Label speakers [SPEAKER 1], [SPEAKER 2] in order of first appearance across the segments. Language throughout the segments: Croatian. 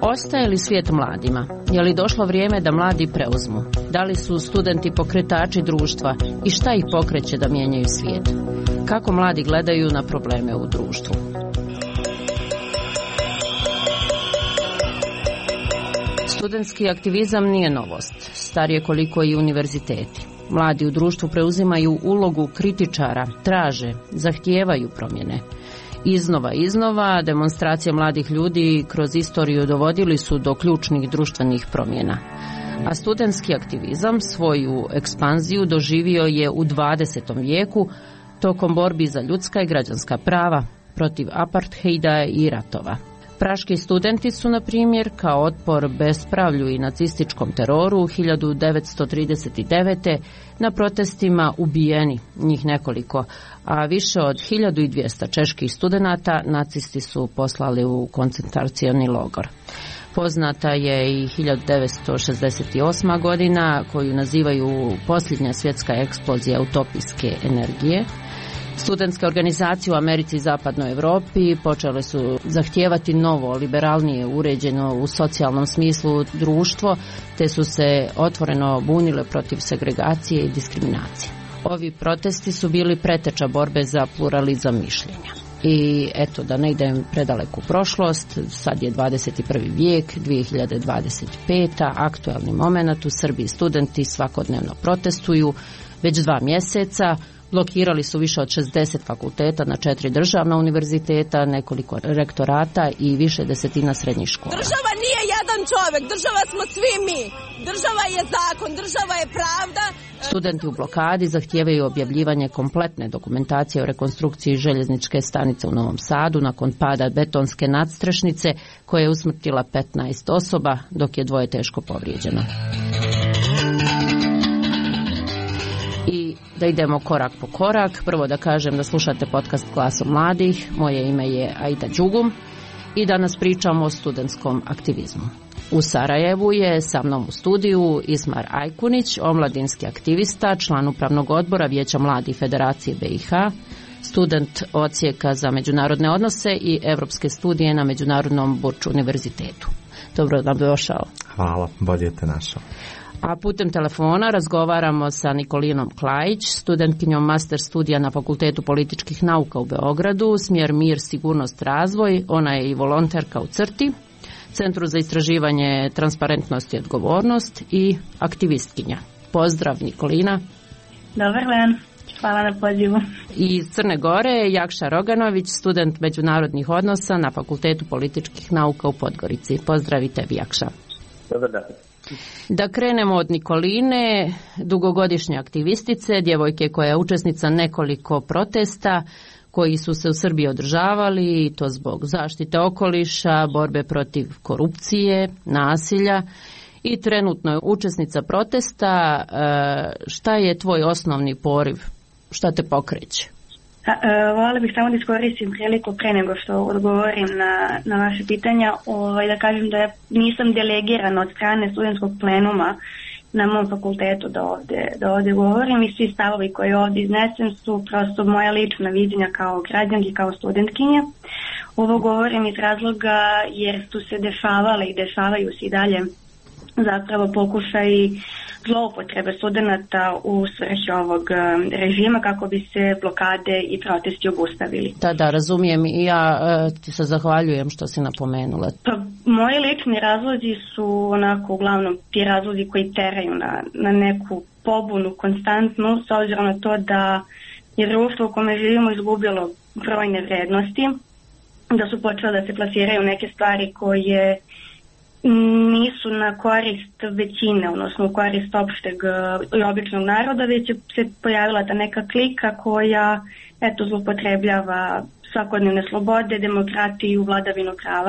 [SPEAKER 1] Ostaje li svijet mladima? Je li došlo vrijeme da mladi preuzmu? Da li su studenti pokretači društva i šta ih pokreće da mijenjaju svijet? Kako mladi gledaju na probleme u društvu? Studentski aktivizam nije novost, star je koliko i univerziteti. Mladi u društvu preuzimaju ulogu kritičara, traže, zahtijevaju promjene. Iznova demonstracije mladih ljudi kroz istoriju dovodili su do ključnih društvenih promjena. A studentski aktivizam svoju ekspanziju doživio je u 20. vijeku tokom borbi za ljudska i građanska prava, protiv apartheida i ratova. Praški studenti su, na primjer, kao otpor bespravlju i nacističkom teroru 1939. na protestima ubijeni, njih nekoliko, a više od 1200 čeških studenata nacisti su poslali u koncentracioni logor. Poznata je i 1968. godina, koju nazivaju posljednja svjetska eksplozija utopijske energije. Studentske organizacije u Americi i Zapadnoj Europi počele su zahtijevati novo, liberalnije, uređeno u socijalnom smislu društvo, te su se otvoreno bunile protiv segregacije i diskriminacije. Ovi protesti su bili preteča borbe za pluralizam mišljenja. I eto, da ne idem predaleku prošlost, sad je 21. vijek, 2025. aktualni moment, u Srbiji studenti svakodnevno protestuju već 2 mjeseca. Blokirali su više od 60 fakulteta na 4 državna univerziteta, nekoliko rektorata i više desetina srednjih škola.
[SPEAKER 2] Država nije jedan čovjek, država smo svi mi. Država je zakon, država je pravda.
[SPEAKER 1] Studenti u blokadi zahtijevaju objavljivanje kompletne dokumentacije o rekonstrukciji željezničke stanice u Novom Sadu nakon pada betonske nadstrešnice koja je usmrtila 15 osoba, dok je 2 teško povrijeđeno. Da idemo korak po korak. Prvo da kažem da slušate podcast Glasom mladih. Moje ime je Aida Đugum i danas pričamo o studentskom aktivizmu. U Sarajevu je sa mnom u studiju Ismar Ajkunić, omladinski aktivista, član upravnog odbora Vijeća mladih Federacije BiH, student odsjeka za međunarodne odnose i evropske studije na Međunarodnom Burč univerzitetu. Dobro nam došao.
[SPEAKER 3] Hvala, bolje te našao.
[SPEAKER 1] A putem telefona razgovaramo sa Nikolinom Klajić, studentkinjom master studija na Fakultetu političkih nauka u Beogradu, smjer Mir, sigurnost, razvoj. Ona je i volonterka u CRTI, Centru za istraživanje transparentnosti i odgovornost, i aktivistkinja. Pozdrav, Nikolina.
[SPEAKER 4] Dobar dan, hvala na pozivu.
[SPEAKER 1] I iz Crne Gore Jakša Roganović, student međunarodnih odnosa na Fakultetu političkih nauka u Podgorici. Pozdrav i tebi, Jakša.
[SPEAKER 5] Dobar dan.
[SPEAKER 1] Da krenemo od Nikoline, dugogodišnje aktivistice, djevojke koja je učesnica nekoliko protesta koji su se u Srbiji održavali, to zbog zaštite okoliša, borbe protiv korupcije, nasilja, i trenutno je učesnica protesta. Šta je tvoj osnovni poriv? Šta te pokreće?
[SPEAKER 4] Voljela bih samo da iskoristim priliku pre nego što odgovorim na vaše pitanja, da kažem da nisam delegirana od strane studentskog plenuma na mom fakultetu da ovdje govorim, i svi stavovi koji ovdje iznesem su prosto moja lična viđenja kao građanki, kao studentkinje. Ovo govorim iz razloga jer su se dešavale i dešavaju se i dalje zapravo pokušaj zloupotrebe studenata u svrhu ovog režima kako bi se blokade i protesti obustavili.
[SPEAKER 1] Da, razumijem, i ja ti se zahvaljujem što si napomenula.
[SPEAKER 4] Pa, moji lični razlozi su onako uglavnom ti razlozi koji teraju na neku pobunu konstantnu, s obzirom na to da je društvo u kome živimo izgubilo brojne vrednosti, da su počele da se plasiraju neke stvari koje nisu na korist većine, odnosno u korist opšteg i običnog naroda, već se pojavila ta neka klika koja zloupotrebljava svakodnevne slobode, demokratiju, vladavinu prava.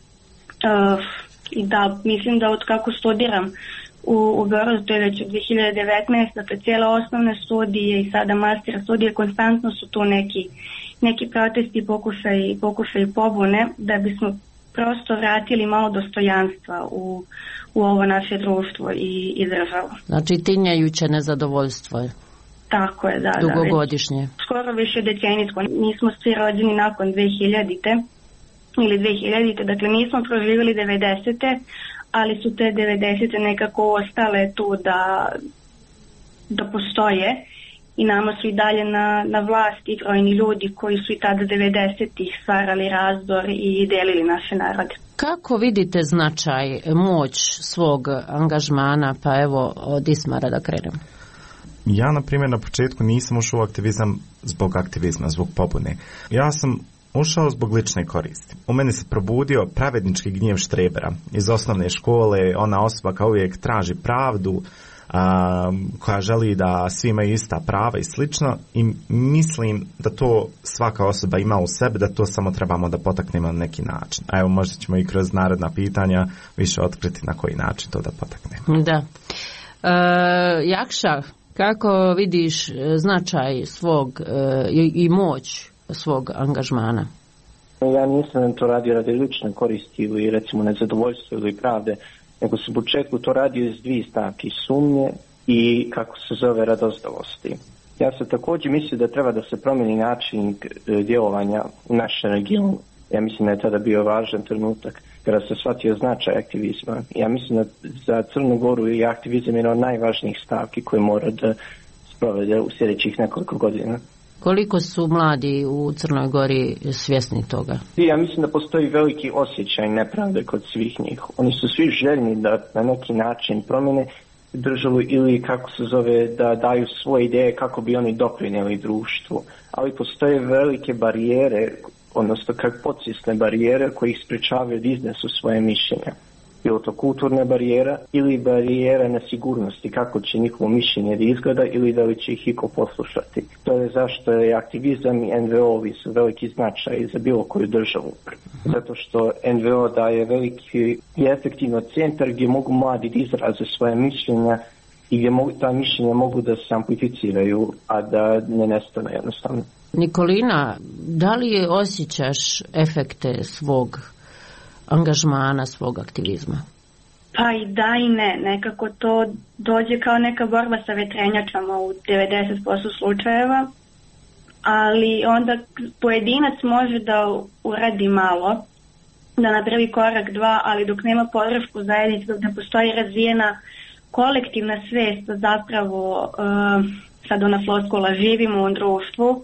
[SPEAKER 4] I da, mislim da od kako studiram u Beogradu, to je već od 2019, dakle cijele osnovne studije i sada master studije, konstantno su tu neki protesti, pokušaj pobune, da bismo prosto vratili malo dostojanstva u ovo naše društvo i državu.
[SPEAKER 1] Znači tinjajuće nezadovoljstvo je.
[SPEAKER 4] Tako je, da.
[SPEAKER 1] Dugogodišnje.
[SPEAKER 4] Skoro više decenijsko. Mi smo svi rođeni nakon 2000-te ili 2000. Dakle, nismo proživjeli 90. ali su te 90. nekako ostale tu da postoje i nama su i dalje na vlasti brojni ljudi koji su i tada 90-ih stvarali razdor i delili naše narode.
[SPEAKER 1] Kako vidite značaj, moć svog angažmana, pa evo od Ismara da krenem?
[SPEAKER 3] Ja, na primjer, na početku nisam ušao u aktivizam zbog aktivizma, zbog pobune. Ja sam ušao zbog lične koristi. U meni se probudio pravednički gnjev štrebera iz osnovne škole, ona osoba kao uvijek traži pravdu, koja želi da svi imaju ista prava i slično, i mislim da to svaka osoba ima u sebi, da to samo trebamo da potaknemo na neki način. A evo, možda ćemo i kroz naredna pitanja više otkriti na koji način to da potaknemo.
[SPEAKER 1] Da. Jakša, kako vidiš značaj svog i moć svog angažmana?
[SPEAKER 5] Ja nisam to radio radi lične koristi ili recimo nezadovoljstva ili pravde, nego sam u početku to radio iz dvije stavke, sumnje i kako se zove radozdavosti. Ja sam također mislio da treba da se promijeni način djelovanja u našem regionu. Ja mislim da je tada bio važan trenutak kada se shvatio značaj aktivizma. Ja mislim da za Crnu Goru je aktivizam jedna od najvažnijih stavki koje mora da sprovede u sljedećih nekoliko godina.
[SPEAKER 1] Koliko su mladi u Crnoj Gori svjesni toga?
[SPEAKER 5] Ja mislim da postoji veliki osjećaj nepravde kod svih njih. Oni su svi željni da na neki način promjene državu ili kako se zove da daju svoje ideje kako bi oni doprinijeli društvu. Ali postoje velike barijere, odnosno kako podsvjesne barijere koji ih sprečavaju da iznesu svoje mišljenja. Bilo to kulturna barijera ili barijera nesigurnosti, kako će njihovo mišljenje da izgleda ili da li će ih iko poslušati. To je zašto je aktivizam i NVO-ovi su veliki značaj za bilo koju državu. Zato što NVO daje veliki i efektivno centar gdje mogu mladi da izraze svoje mišljenja i gdje ta mišljenja mogu da se amplificiraju, a da ne nestane jednostavno.
[SPEAKER 1] Nikolina, da li osjećaš efekte svog angažmana, svog aktivizma?
[SPEAKER 4] Pa i da i ne. Nekako to dođe kao neka borba sa vetrenjačama u 90% slučajeva, ali onda pojedinac može da uradi malo, da napravi korak dva, ali dok nema podršku zajednice, dok ne postoji razvijena kolektivna svest da zapravo sad ona floskula živimo u društvu,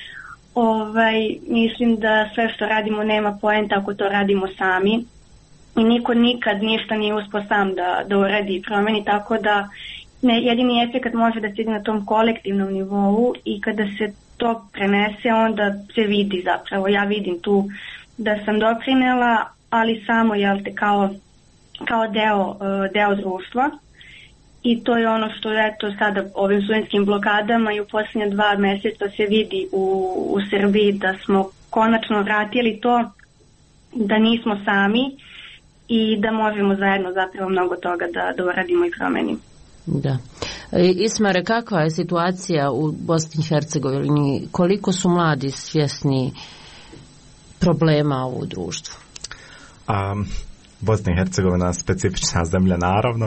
[SPEAKER 4] mislim da sve što radimo nema poenta ako to radimo sami i niko nikad ništa nije uspio sam da uradi i promeni, tako da jedini efekt može da se ide na tom kolektivnom nivou i kada se to prenese onda se vidi zapravo. Ja vidim tu da sam doprinela, ali samo kao deo društva. I to je ono što eto sada ovim studentskim blokadama i u posljednje 2 mjeseca se vidi u Srbiji da smo konačno vratili to da nismo sami i da možemo zajedno zapravo mnogo toga da uradimo i promenimo.
[SPEAKER 1] Da. Ismare, kakva je situacija u Bosni i Hercegovini? Koliko su mladi svjesni problema u društvu?
[SPEAKER 3] Bosna i Hercegovina je specifična zemlja, naravno.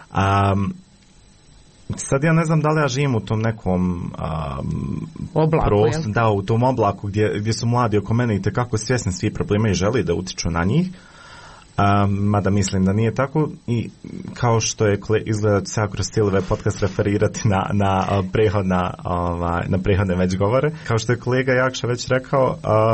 [SPEAKER 3] Sad ja ne znam da li ja živim u tom nekom
[SPEAKER 1] oblaku,
[SPEAKER 3] u tom oblaku gdje su mladi oko mene i tekako svjesni svih problema i želi da utiču na njih, mada mislim da nije tako, i kao što je izgleda se kroz cijeli ovaj podcast referirati na prethodne već govore, kao što je kolega Jakša već rekao,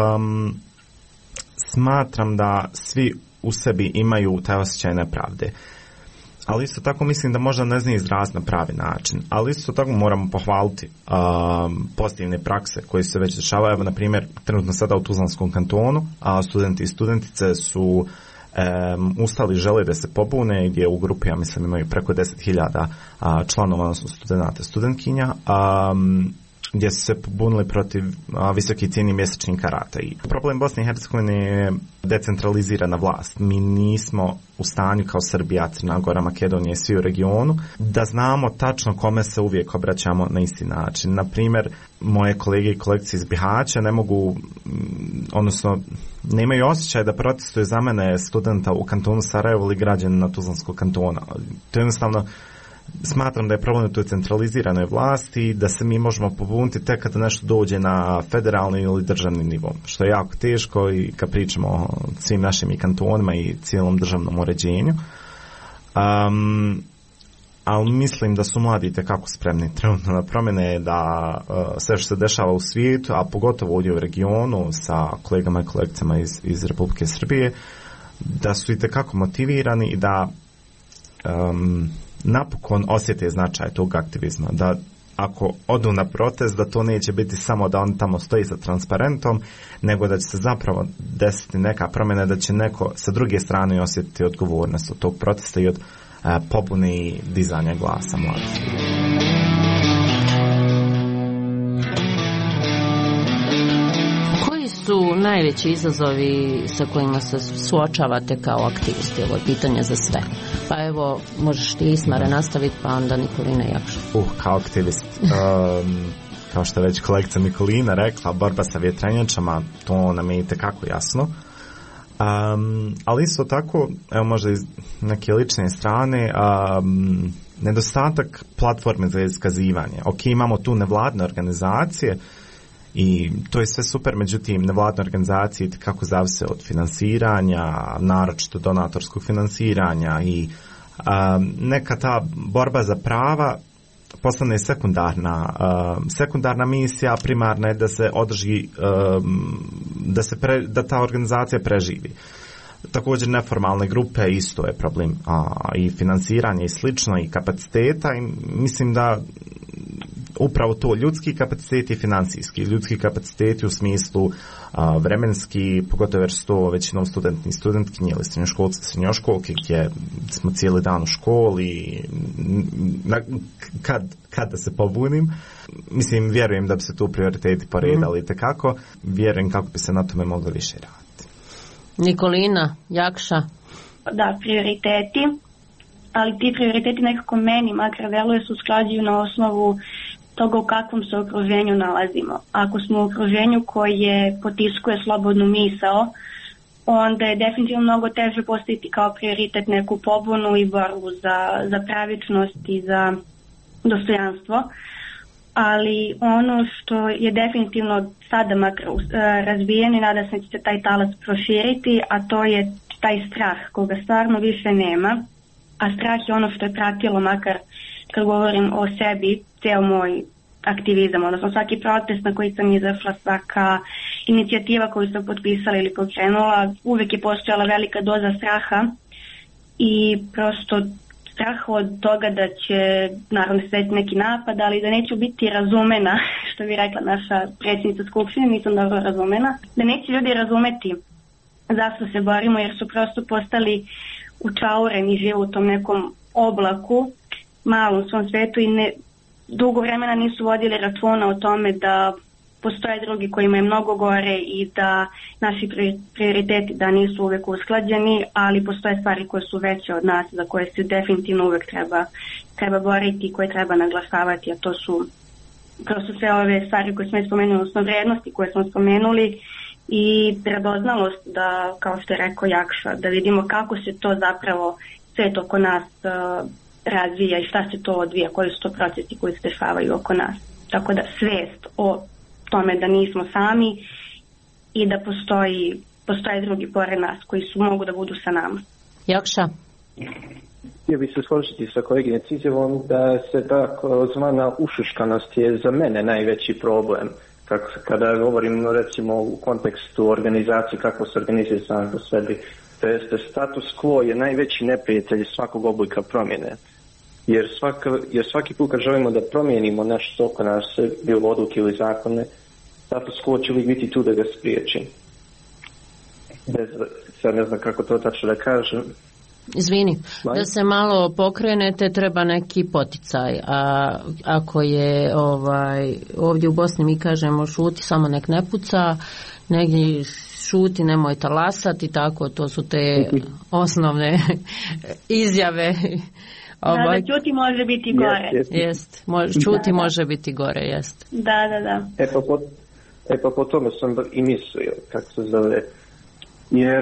[SPEAKER 3] smatram da svi u sebi imaju taj osjećaj nepravde. Ali isto tako mislim da možda ne zna izraziti na pravi način. Ali isto tako moramo pohvaliti pozitivne prakse koje se već dešavaju. Evo, na primjer, trenutno sada u Tuzlanskom kantonu studenti i studentice su ustali, žele da se pobune, gdje u grupi, ja mislim, imaju preko 10.000 članova, odnosno studenata, studentkinja, gdje su se pobunili protiv visokih cijeni mjesečnih karata. I problem Bosne i Hercegovine je decentralizirana vlast. Mi nismo u stanju kao Srbija, Crna Gora, Makedonija i svi u regionu da znamo tačno kome se uvijek obraćamo na isti način. Na primjer, moje kolege i kolegice iz Bihaća ne mogu, odnosno nemaju osjećaj da protestuju za mene studenta u kantonu Sarajevo ili građana na Tuzlanskog kantona. To je jednostavno smatram da je problem u toj centraliziranoj vlasti, da se mi možemo pobuniti tek kada nešto dođe na federalni ili državni nivo, što je jako teško i kad pričamo o svim našim i kantonima i cijelom državnom uređenju. Ali mislim da su mladi itekako spremni trenutno na promjene, da sve što se dešava u svijetu, a pogotovo ovdje u regionu sa kolegama i kolegicama iz Republike Srbije, da su itekako motivirani i da napokon osjete značaj tog aktivizma, da ako odu na protest, da to neće biti samo da on tamo stoji sa transparentom, nego da će se zapravo desiti neka promjena, da će neko sa druge strane osjetiti odgovornost od tog protesta i od pobune i dizanja glasa mladih.
[SPEAKER 1] Koji su najveći izazovi sa kojima se suočavate kao aktivisti? Ovo je pitanje za sve. Pa evo, možeš ti, Ismare, nastaviti, pa onda Nikolina Jakša.
[SPEAKER 3] Kao aktivist, kao što je već kolegica Nikolina rekla, borba sa vjetrenjačama, to nam je itekako jasno. Ali isto tako, evo možda iz neke lične strane, nedostatak platforme za iskazivanje. Ok, imamo tu nevladne organizacije i to je sve super, međutim nevladne organizacije kako zavise od finansiranja, naročito donatorskog finansiranja i neka ta borba za prava postane sekundarna misija, primarna je da se održi, da ta organizacija preživi. Također neformalne grupe isto je problem, i finansiranje i slično i kapaciteta, i mislim da upravo to, ljudski kapaciteti i financijski. Ljudski kapaciteti u smislu vremenski, pogotovo jer su to većinom studenti i studentkinje ili srednjoškolci i srednjoškolke, gdje smo cijeli dan u školi, kad da se pobunim. Mislim, vjerujem da bi se tu prioriteti poredali itekako. Vjerujem kako bi se na tome moglo više raditi.
[SPEAKER 1] Nikolina, Jakša.
[SPEAKER 4] Da, prioriteti, ali ti prioriteti nekako meni makar deluje se usklađuju na osnovu toga u kakvom se okruženju nalazimo. Ako smo u okruženju koje potiskuje slobodnu misao, onda je definitivno mnogo teže postaviti kao prioritet neku pobunu i borbu za pravičnost i za dostojanstvo. Ali ono što je definitivno sada makar razbijen i nada se da će se taj talas proširiti, a to je taj strah koga stvarno više nema. A strah je ono što je pratilo, makar kad govorim o sebi, ceo moj aktivizam, odnosno svaki protest na koji sam izašla, svaka inicijativa koju sam potpisala ili pokrenula, uvijek je postojala velika doza straha i prosto strah od toga da će naravno se desiti neki napad, ali da neću biti razumena, što bi rekla naša predsjednica Skupštine, nisam dobro razumena, da neće ljudi razumeti zašto se borimo, jer su prosto postali učaureni, žive u tom nekom oblaku, malom svom svetu i dugo vremena nisu vodili računa o tome da postoje drugi kojima je mnogo gore i da naši prioriteti da nisu uvijek usklađeni, ali postoje stvari koje su veće od nas, za koje se definitivno uvijek treba boriti i koje treba naglašavati, a to su prosto sve ove stvari koje smo spomenuli, odnosno vrijednosti koje smo spomenuli i predoznalost da, kao što je rekao Jakša, da vidimo kako se to zapravo svet oko nas razvija i šta se to odvija, koji su to procesi koji se dešavaju oko nas. Tako da svijest o tome da nismo sami i da postoje drugi pored nas koji mogu da budu sa nama.
[SPEAKER 1] Jakša?
[SPEAKER 5] Htio bih se složiti sa koleginic izjavom da se tako zvana ušuškanost je za mene najveći problem. Kada govorim recimo u kontekstu organizacije, kako se organizuje sam po sebi, to jeste status quo je najveći neprijatelj svakog oblika promjene. Jer svaki put kad želimo da promijenimo nešto oko nas, bilo odluke ili zakone, status quo će uvijek biti tu da ga spriječi. Sad ne znam kako to tačno da kažem.
[SPEAKER 1] Izvini, da se malo pokrenete treba neki poticaj, a ako je ovdje u Bosni mi kažemo šuti, samo nek ne puca, negdje šuti, nemoj talasati, tako, to su te osnovne izjave.
[SPEAKER 4] Da, čuti može biti gore.
[SPEAKER 1] Jest, čuti može biti gore, jest.
[SPEAKER 4] Da.
[SPEAKER 5] Pa po tome sam i mislio, kako se zove, jer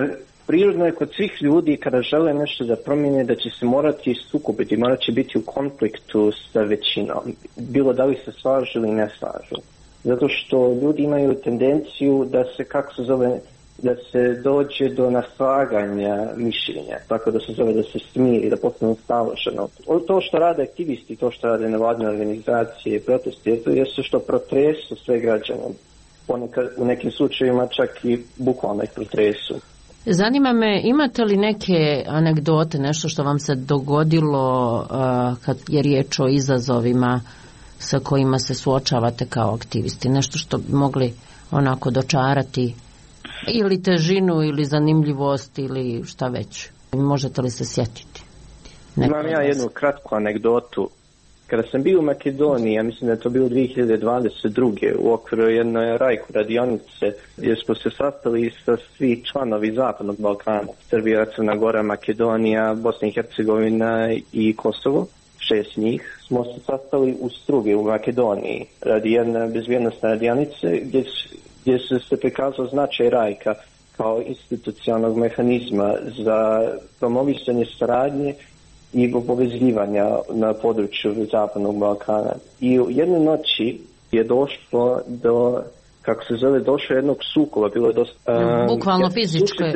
[SPEAKER 5] prirodno je kod svih ljudi kada žele nešto da promijene da će se morati sukobiti, morat će biti u konfliktu sa većinom, bilo da li se slažu ili ne slažu. Zato što ljudi imaju tendenciju da se, da se dođe do naslaganja mišljenja, tako da se zove da se smiri, da postane staloženo. To što rade aktivisti, to što rade nevladine organizacije, protesti, to je što protresu sve građane. Ponekad, u nekim slučajevima čak i bukvalno ih protresu.
[SPEAKER 1] Zanima me, imate li neke anegdote, nešto što vam se dogodilo kad je riječ o izazovima sa kojima se suočavate kao aktivisti? Nešto što bi mogli onako dočarati ili težinu ili zanimljivost ili šta već? Možete li se sjetiti?
[SPEAKER 5] Imam ja jednu kratku anegdotu. Kada sam bio u Makedoniji, ja mislim da je to bilo 2022. u okviru jedne rajku radionice, gdje smo se sastali sa svi članovi Zapadnog Balkana, Srbija, Crna Gora, Makedonija, Bosna i Hercegovina i Kosovo, 6 njih, smo se sastali u Strugi u Makedoniji radi jedne bezbjednostne radionice gdje se prikazao značaj rajka kao institucionalnog mehanizma za promovisanje saradnje i povezivanja na području Zapadnog Balkana. I u jednoj noći je došlo do, kako se zove, došlo jednog sukoba, bilo je dosta...
[SPEAKER 1] bukvalno fizičko,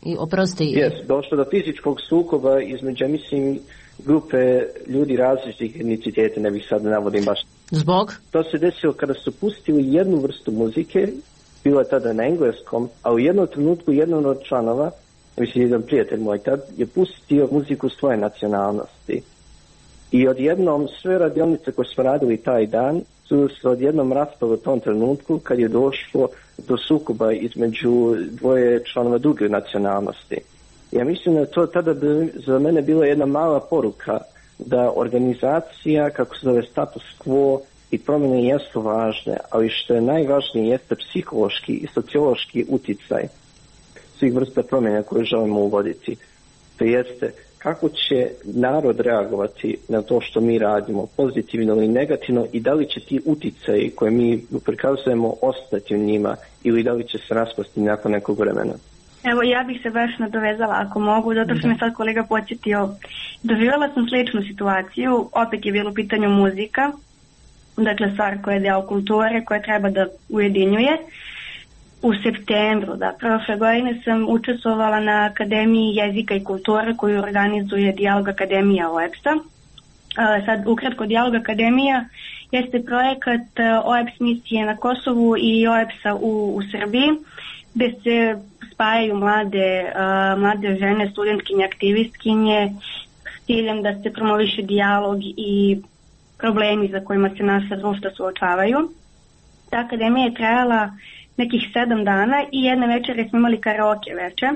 [SPEAKER 5] došlo do fizičkog sukoba između, mislim, grupe ljudi različitih etniciteta, ne bih sad navodim baš.
[SPEAKER 1] Zbog?
[SPEAKER 5] To se desilo kada su pustili jednu vrstu muzike, bilo je tada na engleskom, a u jednom trenutku jedan od članova, mislim, jedan prijatelj moj tad, je pustio muziku svoje nacionalnosti. I odjednom sve radionice koje smo radili taj dan su se odjednom raspale u tom trenutku kad je došlo do sukoba između dvoje članova druge nacionalnosti. Ja mislim da to tada za mene bila jedna mala poruka da organizacija, kako se zove, status quo i promjene jesu važne, ali što je najvažnije jeste psihološki i sociološki uticaj svih vrsta promjena koje želimo uvoditi. To jeste kako će narod reagovati na to što mi radimo, pozitivno ili negativno, i da li će ti uticaji koje mi prikazujemo ostati u njima ili da li će se raspasti nakon nekog vremena.
[SPEAKER 4] Evo, ja bih se baš nadovezala ako mogu, zato što me sad kolega podsjetio. Doživjela sam sličnu situaciju, opet je bilo u pitanju muzika, dakle stvar koja je deo kulture, koja treba da ujedinjuje. U septembru, prošle godine sam učestvovala na Akademiji jezika i kulture koju organizuje Dijalog Akademija OEBS-a. Sad, ukratko, Dijalog Akademija jeste projekat OEBS misije na Kosovu i OEBS-a u Srbiji, gde se spajaju mlade žene, studentkinje, aktivistkinje, s ciljem da se promoviše dijalog i problemi za kojima se naša društva suočavaju. Ta akademija je trajala nekih 7 dana i jedne večere smo imali karaoke večer,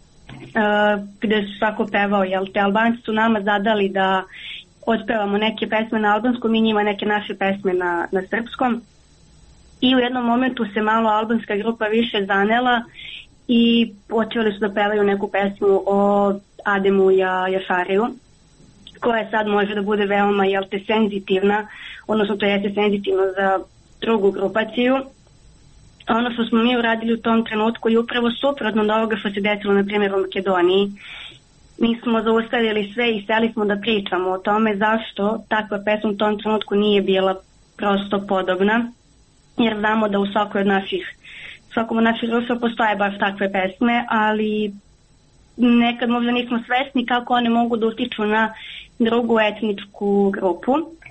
[SPEAKER 4] gde su svako pevao, te Albanci su nama zadali da otpevamo neke pesme na albanskom i njima neke naše pesme na srpskom. I u jednom momentu se malo albanska grupa više zanela i počeli su da pevaju neku pesmu o Ademu Jašariju, koja sad može da bude veoma senzitivna, odnosno to jeste senzitivno za drugu grupaciju. Ono što smo mi uradili u tom trenutku je upravo suprotno od ovoga što se desilo na primjer u Makedoniji. Mi smo zaustavili sve i seli smo da pričamo o tome zašto takva pesma u tom trenutku nije bila prosto podobna, jer znamo da u svakom od naših društva postoje baš takve pesme, ali nekad možda nismo svesni kako one mogu da utiču na drugu etničku grupu.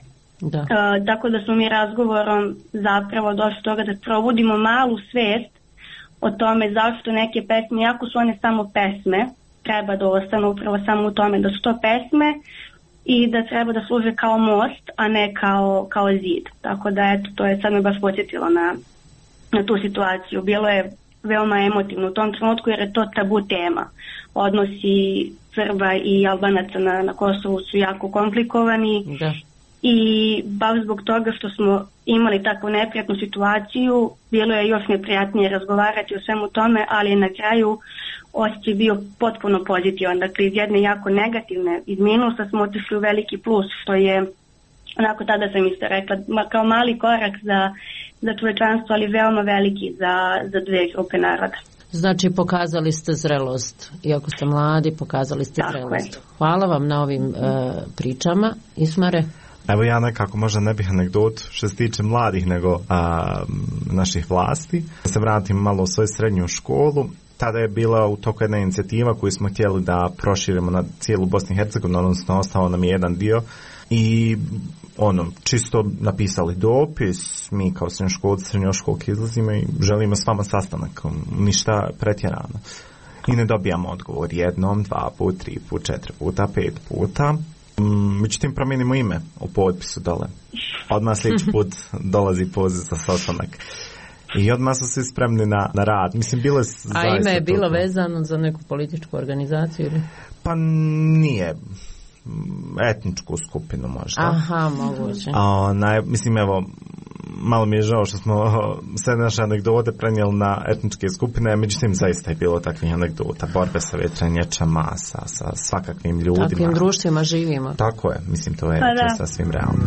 [SPEAKER 4] Tako da smo mi razgovorom zapravo došli do toga da probudimo malu svest o tome zašto neke pesme, iako su one samo pesme, treba da ostanu upravo samo u tome da su to pesme i da treba da služe kao most, a ne kao zid. Tako da to je sad me baš podsjetilo na tu situaciju. Bilo je veoma emotivno u tom trenutku jer je to tabu tema. Odnosi Srba i Albanaca na Kosovu su jako komplikovani. I baš zbog toga što smo imali takvu neprijatnu situaciju, bilo je još neprijatnije razgovarati o svemu tome, ali na kraju osjećaj bio potpuno pozitivan. Dakle, iz jedne jako negativne, iz minusa smo otišli u veliki plus, što je, onako tada sam isto rekla, kao mali korak za čovečanstvo, ali veoma veliki za dve grupe naroda.
[SPEAKER 1] Znači, pokazali ste zrelost. Iako ste mladi, pokazali ste zrelost. Hvala vam na ovim pričama. Ismare?
[SPEAKER 3] Evo ja nekako možda ne bih anegdotu što se tiče mladih nego naših vlasti. Da se vratim malo u svoju srednju školu. Tada je bila u toku jedna inicijativa koju smo htjeli da proširimo na cijelu Bosnu i Hercegovinu, odnosno ostao nam je jedan dio. I čisto napisali dopis, mi kao srednjoškolki izlazimo i želimo s vama sastanak, ništa pretjerano. I ne dobijamo odgovor jednom, 2 puta, 3 puta, 4 puta, 5 puta. Međutim, promijenimo ime u potpisu dole. Odmah sljedeći put dolazi poziv za sastanak. I odmah su svi spremni na rad. Mislim, bilo je
[SPEAKER 1] a ime je bilo vezano za neku političku organizaciju ili?
[SPEAKER 3] Pa nije. Etničku skupinu možda.
[SPEAKER 1] Aha, moguće.
[SPEAKER 3] Mislim, evo, malo mi je žao što smo sve naše anegdote prenijeli na etničke skupine, međutim zaista je bilo takvih anegdota, borbe sa vjetrenjačama, sa svakakvim ljudima.
[SPEAKER 1] Takvim društvima živimo.
[SPEAKER 3] Tako je, mislim, to je sasvim realno.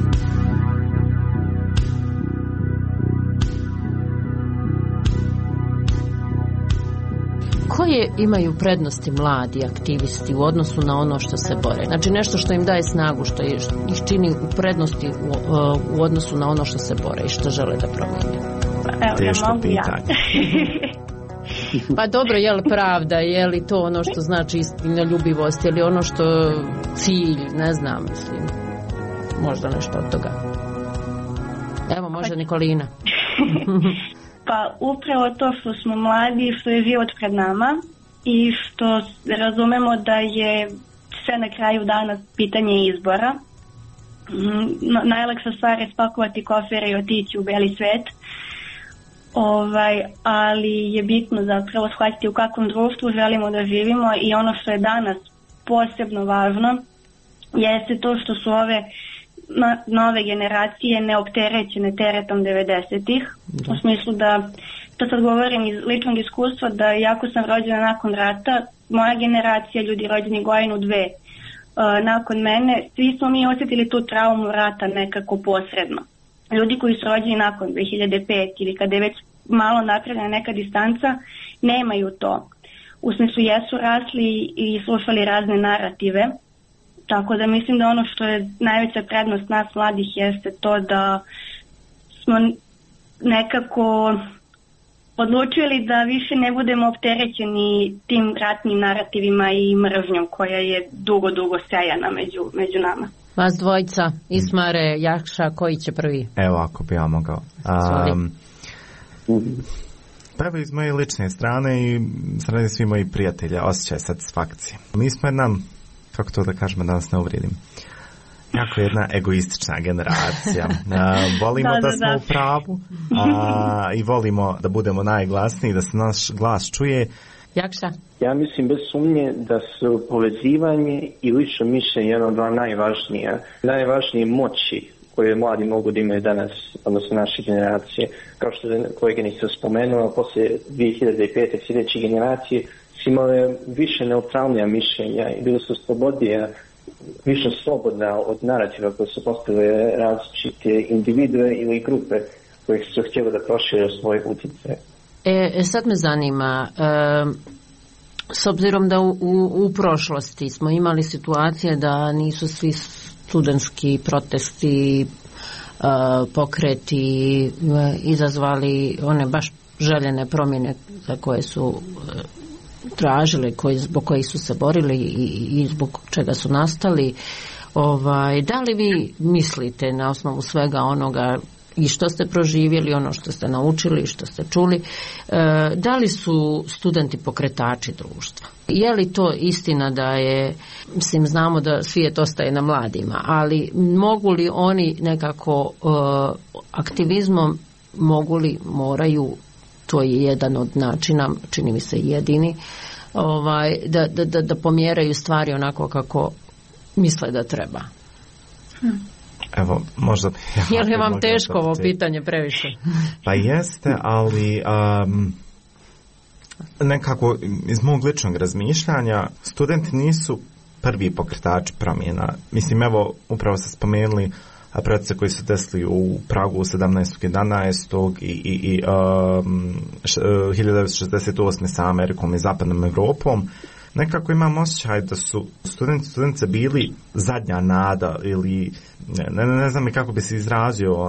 [SPEAKER 1] Koje imaju prednosti mladi aktivisti u odnosu na ono što se bore? Znači nešto što im daje snagu, što ih čini u prednosti u odnosu na ono što se bore i što žele da promijene?
[SPEAKER 3] Teško pitanje.
[SPEAKER 1] Pa dobro, je li pravda, je li to ono što znači istinoljubivost, je li ono što cilj, ne znam, mislim, možda nešto od toga. Evo, može Nikolina.
[SPEAKER 4] Pa upravo to što smo mladi, što je život pred nama i što razumemo da je sve na kraju dana pitanje izbora. Najlakša stvar je spakovati kofere i otići u beli svet, ali je bitno zapravo shvatiti u kakvom društvu želimo da živimo i ono što je danas posebno važno jeste to što su ove nove generacije neopterećene teretom 90-ih. U smislu da, to sad govorim iz ličnog iskustva, da jako sam rođena nakon rata, moja generacija, ljudi rođeni godinu, 2 nakon mene, svi smo mi osjetili tu traumu rata nekako posredno. Ljudi koji su rođeni nakon 2005 ili kada je već malo napravljena neka distanca, nemaju to. U smislu jesu rasli i slušali razne narative. Tako da mislim da ono što je najveća prednost nas mladih jeste to da smo nekako odlučili da više ne budemo opterećeni tim ratnim narativima i mržnjom koja je dugo sejana među nama.
[SPEAKER 1] Vas dvojica, Ismare, Jakša, koji će prvi?
[SPEAKER 3] Evo, ako bi ja mogao. Prvo iz moje lične strane i strane svi moji prijatelja osjećaj satisfakcije. Mi smo kako to da kažemo da nas ne uvrijedim, jako jedna egoistična generacija. Volimo da smo u pravu i volimo da budemo najglasniji, da se naš glas čuje.
[SPEAKER 1] Jakša?
[SPEAKER 5] Ja mislim bez sumnje da su povezivanje i lično mišljenje jedno od najvažnije moći koje mladi mogu da imaju danas, odnosno naše generacije. Kao što je koleginica spomenula, poslije 2005. sljedeće generacije su imale više neutralnija mišljenja i bili su slobodnija, više slobodna od narativa koje su postavile različite individue ili grupe koje su htjeli da prošire svoje utjecaje.
[SPEAKER 1] Sad me zanima, s obzirom da u prošlosti smo imali situacije da nisu svi studentski protesti, pokreti izazvali one baš željene promjene za koje su tražili, zbog kojih su se borili i zbog čega su nastali. Da li vi mislite na osnovu svega onoga i što ste proživjeli, ono što ste naučili, što ste čuli, da li su studenti pokretači društva? Je li to istina da je, mislim, znamo da svijet ostaje na mladima, ali mogu li oni nekako aktivizmom, moraju, to je jedan od načina, čini mi se jedini, da pomjeraju stvari onako kako misle da treba?
[SPEAKER 3] Evo, možda...
[SPEAKER 1] Je li vam teško ovo pitanje previše?
[SPEAKER 3] Pa jeste, ali nekako iz mog ličnog razmišljanja studenti nisu prvi pokretači promjena. Mislim, evo, upravo ste spomenuli procese koji su desili u Pragu 17.11. i 1968. sa Amerikom i zapadnom Evropom, nekako imam osjećaj da su studentice bili zadnja nada ili ne znam i kako bi se izrazio,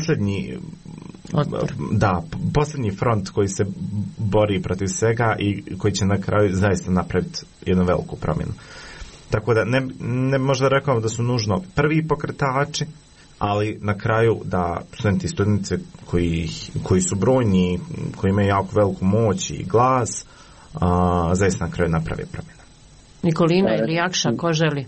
[SPEAKER 3] posljednji front koji se bori protiv svega i koji će na kraju zaista napraviti jednu veliku promjenu. Tako da ne možda rekao da su nužno prvi pokretači, ali na kraju da studenti i studentice koji su brojni, koji imaju jako veliku moć i glas, zaista na kraju napravi promjenu.
[SPEAKER 1] Nikolina ili Jakša, ko želi?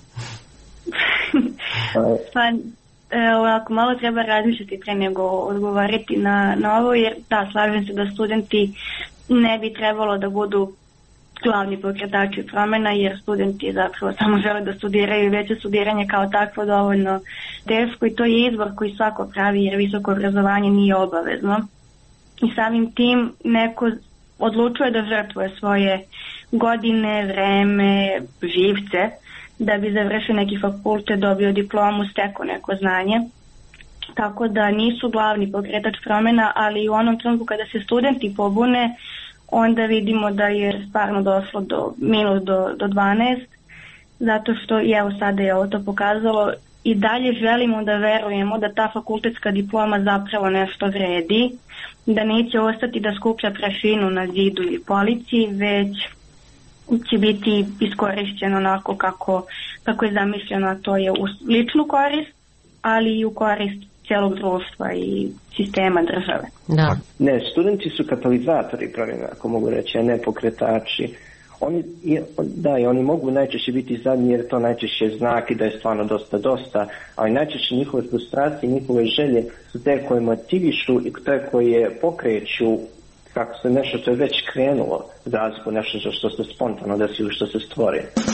[SPEAKER 4] Ovako, malo treba razmišljati pre nego odgovarati na ovo, jer da, slažem se da studenti ne bi trebalo da budu glavni pokretači promjena, jer studenti zapravo samo žele da studiraju i već je studiranje kao takvo dovoljno teško i to je izbor koji svako pravi, jer visoko obrazovanje nije obavezno i samim tim neko odlučuje da žrtvuje svoje godine, vreme, živce da bi završio neki fakultet, dobio diplomu, stekao neko znanje. Tako da nisu glavni pokretač promjena, ali u onom trenutku kada se studenti pobune, onda vidimo da je stvarno došlo do minus do 12, zato što i evo sada je ovo to pokazalo i dalje želimo da verujemo da ta fakultetska diploma zapravo nešto vredi, da neće ostati da skuplja prašinu na zidu ili polici, već će biti iskorišćeno onako kako je zamišljeno, a to je u ličnu korist, ali i u korist cijelog društva i sistema države.
[SPEAKER 1] Da.
[SPEAKER 5] Ne, studenti su katalizatori promjena, ako mogu reći, a ne pokretači. Oni mogu najčešće biti zadnji jer to najčešće znak i da je stvarno dosta, ali najčešće njihove frustracije, njihove želje su te koje motivišu i te koje pokreću kako se nešto što je već krenulo, razliku nešto što se spontano desi ili što se stvori.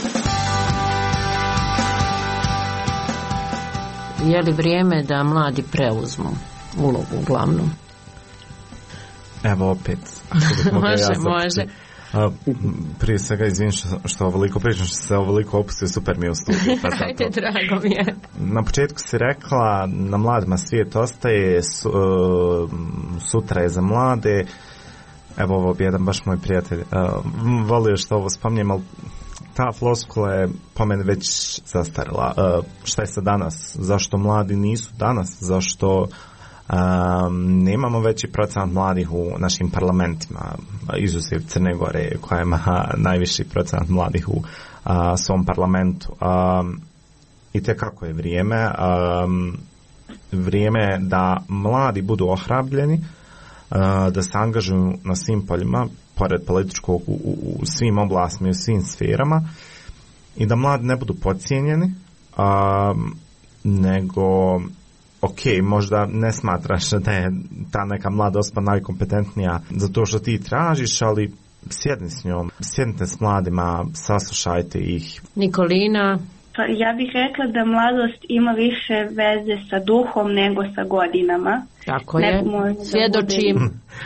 [SPEAKER 1] Je li vrijeme da mladi preuzmu ulogu glavnu?
[SPEAKER 3] Evo opet.
[SPEAKER 1] Može.
[SPEAKER 3] Prije svega izvinim što ovoliko pričam, što se ovoliko opustio, super mi je u studiju.
[SPEAKER 1] Ajde, drago mi je.
[SPEAKER 3] Na početku si rekla, na mladima svijet ostaje, sutra je za mlade. Evo ovo bi jedan baš moj prijatelj volio što ovo spominjem, ali ta floskula je po meni već zastarila. Šta je sa danas? Zašto mladi nisu danas? Zašto nemamo veći procenat mladih u našim parlamentima, izuzev Crne Gore koja ima najviši procenat mladih u svom parlamentu? I tekako je vrijeme da mladi budu ohrabljeni, da se angažuju na svim poljima, pored političkog u svim oblastima i u svim sferama, i da mladi ne budu podcijenjeni, nego možda ne smatraš da je ta neka mlada osoba najkompetentnija za to što ti tražiš, ali sjedni s njom, sjednite s mladima, saslušajte ih.
[SPEAKER 1] Nikolina?
[SPEAKER 4] Pa ja bih rekla da mladost ima više veze sa duhom nego sa godinama.
[SPEAKER 1] Tako je, svjedočim.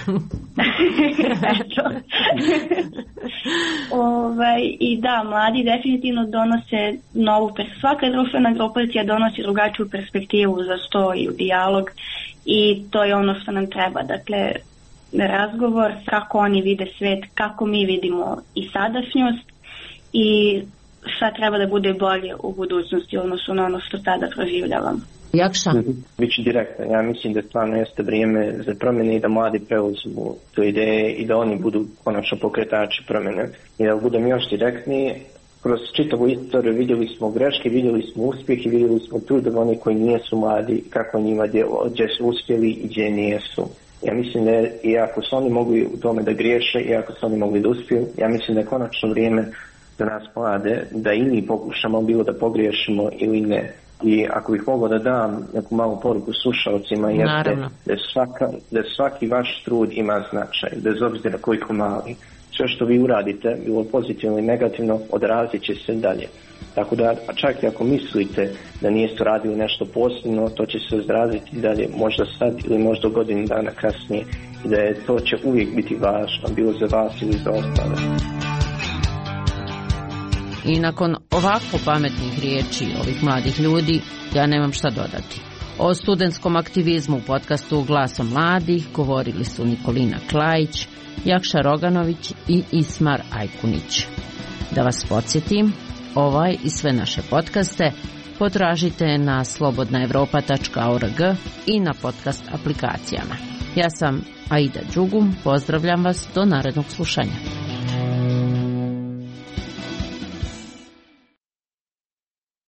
[SPEAKER 4] I da, mladi definitivno donose svaka društvena grupacija donosi drugačiju perspektivu za sto i u dijalog, i to je ono što nam treba. Dakle, razgovor kako oni vide svet, kako mi vidimo i sadašnjost i šta treba da bude bolje u budućnosti u odnosu na ono što sada proživljavam.
[SPEAKER 1] Jakša?
[SPEAKER 5] Biću direktan. Ja mislim da stvarno jeste vrijeme za promjene i da mladi preuzmu tu ideje i da oni budu konačno pokretači promjene. I da budem još direktniji, kroz čitavu istoriju vidjeli smo greške, vidjeli smo uspjeh i vidjeli smo trud oni koji nijesu mladi, kako njima gdje su uspjeli i gdje nijesu. Ja mislim da iako su oni mogli u tome da griješe, iako su oni mogli da uspiju, ja mislim da je konačno vrijeme za nas mlade da i mi pokušamo bilo da pogriješimo ili ne. I ako bih mogao da dam neku malu poruku slušalcima, jeste da svaki vaš trud ima značaj, bez obzira koliko mali. Sve što vi uradite, bilo pozitivno ili negativno, odrazit će se dalje. Tako da, čak i ako mislite da niste radili nešto posebno, to će se odraziti dalje, možda sad ili možda godinu dana kasnije, i da to će uvijek biti važno, bilo za vas ili za ostale.
[SPEAKER 1] I nakon ovako pametnih riječi ovih mladih ljudi, ja nemam šta dodati. O studentskom aktivizmu u podcastu Glasom mladih govorili su Nikolina Klajić, Jakša Roganović i Ismar Ajkunić. Da vas podsjetim, ovaj i sve naše podcaste potražite na slobodnaevropa.org i na podcast aplikacijama. Ja sam Aida Đugum, pozdravljam vas do narednog slušanja.